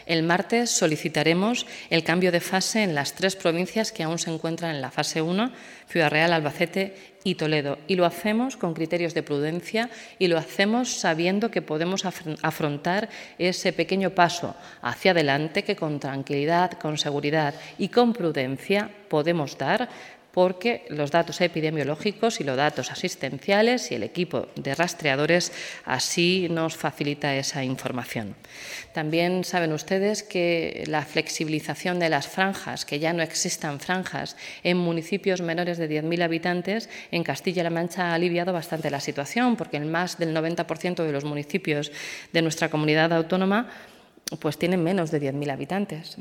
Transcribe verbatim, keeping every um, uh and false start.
El martes solicitaremos el cambio de fase en las tres provincias que aún se encuentran en la fase uno, Ciudad Real, Albacete y Toledo. Y lo hacemos con criterios de prudencia y lo hacemos sabiendo que podemos afrontar ese pequeño paso hacia adelante que con tranquilidad, con seguridad y con prudencia podemos dar, porque los datos epidemiológicos y los datos asistenciales y el equipo de rastreadores así nos facilita esa información. También saben ustedes que la flexibilización de las franjas, que ya no existan franjas en municipios menores de diez mil habitantes, en Castilla-La Mancha ha aliviado bastante la situación, porque en más del noventa por ciento de los municipios de nuestra comunidad autónoma pues tienen menos de diez mil habitantes.